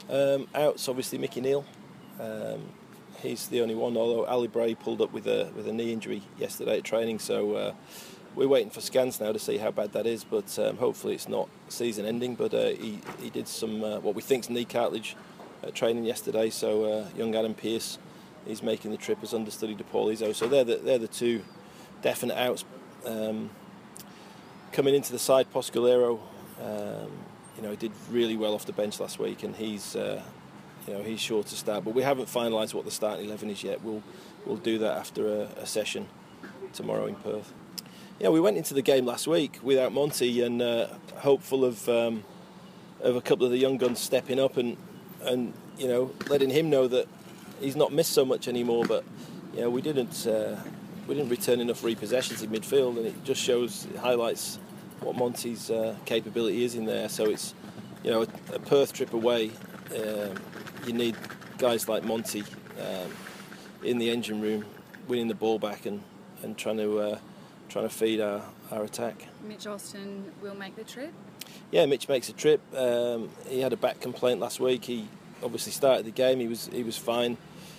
Out's obviously Mickey Neal. He's the only one, although Ali Bray pulled up with a knee injury yesterday at training, so we're waiting for scans now to see how bad that is, but hopefully it's not season ending. But he did some what we think's knee cartilage at training yesterday, so young Adam Pearce is making the trip as understudy to Paul Izzo. So they're the two definite outs. Coming into the side, Poscolero, he did really well off the bench last week, and he's sure to start. But we haven't finalised what the starting 11 is yet. We'll do that after a session tomorrow in Perth. Yeah, we went into the game last week without Monty, and hopeful of a couple of the young guns stepping up and letting him know that he's not missed so much anymore. But we didn't return enough repossessions in midfield, and it just highlights what Monty's capability is in there. So it's a Perth trip away. You need guys like Monty in the engine room, winning the ball back and trying to feed our attack. Mitch Austin will make the trip? Yeah, Mitch makes a trip. He had a back complaint last week. He obviously started the game. He was fine.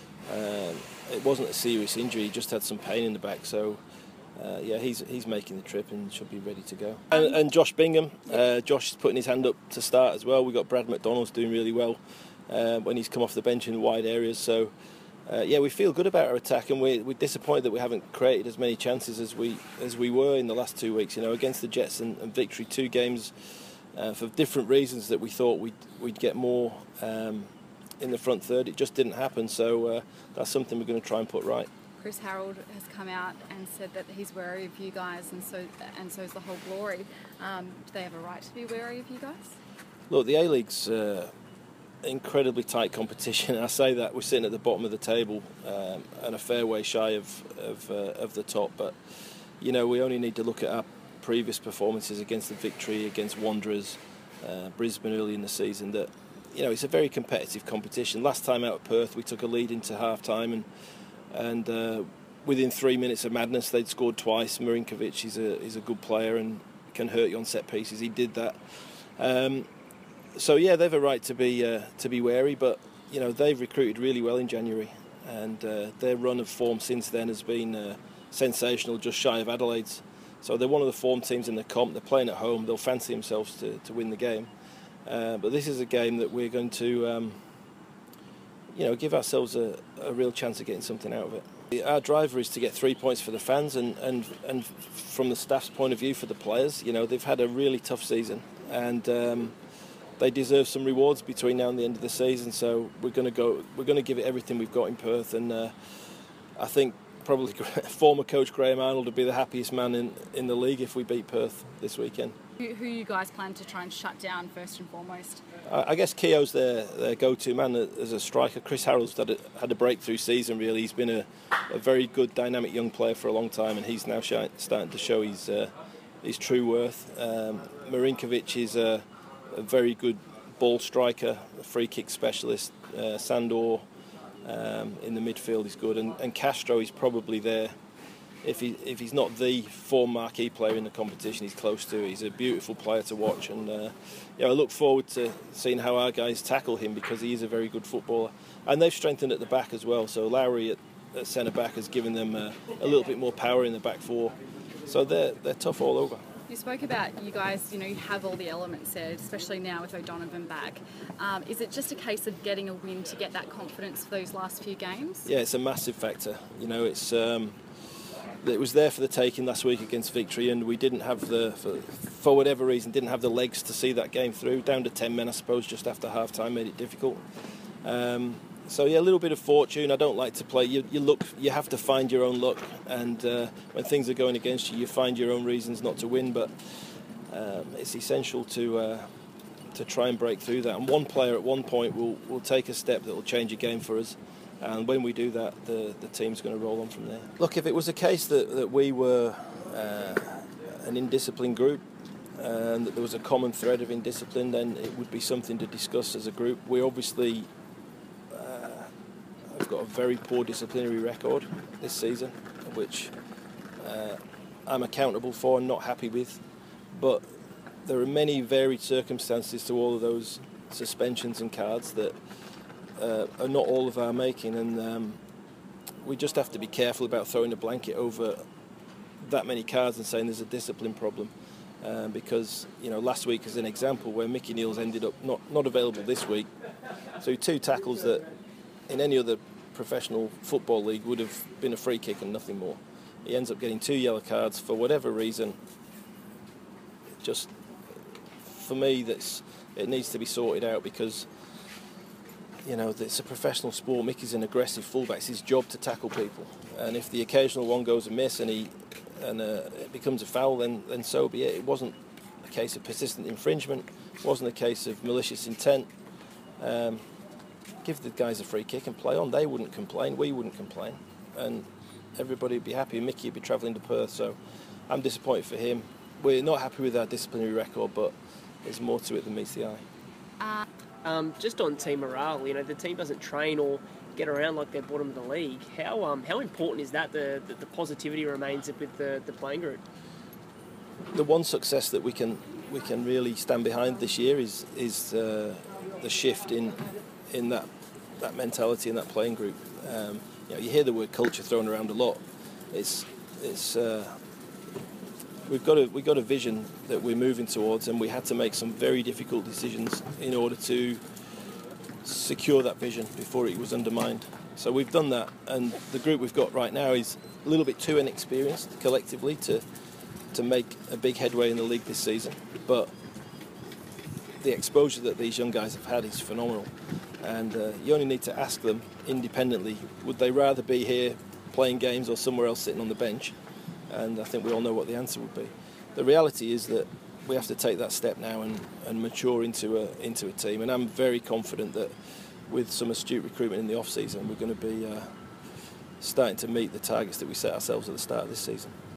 It wasn't a serious injury. He just had some pain in the back. So he's making the trip and should be ready to go. And Josh Bingham. Josh is putting his hand up to start as well. We've got Brad McDonald's doing really well when he's come off the bench in wide areas. So we feel good about our attack, and we're disappointed that we haven't created as many chances as we were in the last 2 weeks. Against the Jets and Victory, 2 games for different reasons that we thought we'd get more in the front third. It just didn't happen. So that's something we're going to try and put right. Chris Harold has come out and said that he's wary of you guys, and so is the whole Glory. Do they have a right to be wary of you guys? Look, the A-League's incredibly tight competition. I say that we're sitting at the bottom of the table and a fair way shy of the top. But we only need to look at our previous performances against the Victory, against Wanderers, Brisbane early in the season. That it's a very competitive competition. Last time out at Perth, we took a lead into half time, and within 3 minutes of madness, they'd scored twice. Marinkovic is a good player and can hurt you on set pieces. He did that. So they've a right to be wary, but they've recruited really well in January, and their run of form since then has been sensational, just shy of Adelaide's. So they're one of the form teams in the comp. They're playing at home. They'll fancy themselves to win the game. But this is a game that we're going to give ourselves a real chance of getting something out of it. Our driver is to get 3 points for the fans, and from the staff's point of view for the players. They've had a really tough season, and they deserve some rewards between now and the end of the season. So we're going to give it everything we've got in Perth, and I think probably former coach Graham Arnold would be the happiest man in the league if we beat Perth this weekend. Who you guys plan to try and shut down first and foremost? I guess Keogh's their go-to man as a striker. Chris Harold's had a breakthrough season, really. He's been a very good, dynamic young player for a long time, and he's now starting to show his true worth. Marinkovic is a very good ball striker, a free kick specialist. Sandor in the midfield is good, and Castro is probably there. If he's not the form marquee player in the competition, he's close to it. He's a beautiful player to watch, and I look forward to seeing how our guys tackle him, because he is a very good footballer. And they've strengthened at the back as well. So Lowry at centre back has given them a little bit more power in the back four. So they're tough all over. You spoke about you guys, you have all the elements there, especially now with O'Donovan back. Is it just a case of getting a win to get that confidence for those last few games? Yeah, it's a massive factor. It was there for the taking last week against Victory, and we didn't have for whatever reason, didn't have the legs to see that game through. Down to 10 men, I suppose, just after half time made it difficult. So a little bit of fortune. I don't like to play. You have to find your own luck, and when things are going against you, you find your own reasons not to win. But it's essential to try and break through that. And one player at one point will take a step that will change a game for us. And when we do that, the team's going to roll on from there. Look, if it was a case that we were an indisciplined group and that there was a common thread of indiscipline, then it would be something to discuss as a group. We obviously have got a very poor disciplinary record this season, which I'm accountable for and not happy with. But there are many varied circumstances to all of those suspensions and cards that are not all of our making, and we just have to be careful about throwing a blanket over that many cards and saying there's a discipline problem. Because last week as an example where Mickey Neal's ended up not available this week, so 2 tackles that in any other professional football league would have been a free kick and nothing more. He ends up getting 2 yellow cards for whatever reason. Just for me, it needs to be sorted out, because it's a professional sport. Mickey's an aggressive fullback. It's his job to tackle people, and if the occasional one goes amiss and it becomes a foul, then so be it. It wasn't a case of persistent infringement. It wasn't a case of malicious intent. Give the guys a free kick and play on. They wouldn't complain. We wouldn't complain. And everybody would be happy. Mickey would be travelling to Perth. So I'm disappointed for him. We're not happy with our disciplinary record, but there's more to it than meets the eye. Just on team morale, the team doesn't train or get around like they're bottom of the league. How important is that the positivity remains with the playing group? The one success that we can really stand behind this year is the shift in that mentality in that playing group. You hear the word culture thrown around a lot. We've got a vision that we're moving towards, and we had to make some very difficult decisions in order to secure that vision before it was undermined. So we've done that, and the group we've got right now is a little bit too inexperienced collectively to make a big headway in the league this season. But the exposure that these young guys have had is phenomenal, and you only need to ask them independently, would they rather be here playing games or somewhere else sitting on the bench? And I think we all know what the answer would be. The reality is that we have to take that step now and mature into a team, and I'm very confident that with some astute recruitment in the off-season, we're going to be starting to meet the targets that we set ourselves at the start of this season.